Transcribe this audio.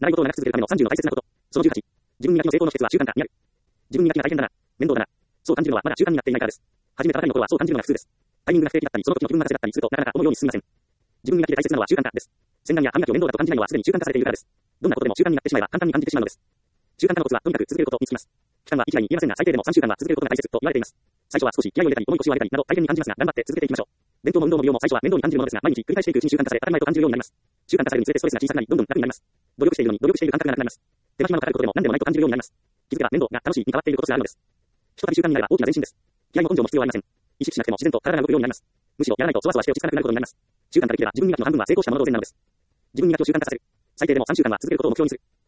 習い事を長く続けるための30の大切なこと。その18。自分磨きの成功の秘訣は習慣化にある。自分磨きが大変だな。面倒だな。そう感じるのはまだ習慣になっていないからです。始めたばかりの頃はそう感じるのが普通です。タイミングが不定期だったり、その時の気分任せだったりすると、なかなか思うように進みません。自分磨きで大切なのは習慣化です。洗顔や歯磨きを面倒だと感じないのはすでに習慣化されているからです。どんなことでも習慣になってしまえば簡単に感じてしまうのです。習慣化のコツはとにかく続けることにつきます。期間は一概に言えませんが、最低でも3週間は続けることが大切と言われています。最初は少し気合を入れたり、重い腰を上げたりなど大変に感じますが、頑張って続けていきましょう。勉強も運動も美容も最初は面倒に感じるものですが、毎日繰り返していくうちに習慣化され、当たり前と感じるようになります。習慣化されるにつれてストレスが小さくなり、どんどん楽になります。努力しているのに努力している感覚がなくなります。手間暇のかかることでも何でもないと感じるようになります。気づけば面倒が楽しいに変わっていることすらあるのです。ひとたび習慣になれば大きな前進です。気合も根性も必要はありません。意識しなくても自然と体が動くようになります。むしろやらないとそわそわして落ち着かなくなることになります。習慣化できれば自分磨きの半分は成功したもの同然なのです。自分磨きを習慣化させる。最低でも3週間は続けることを目標にする。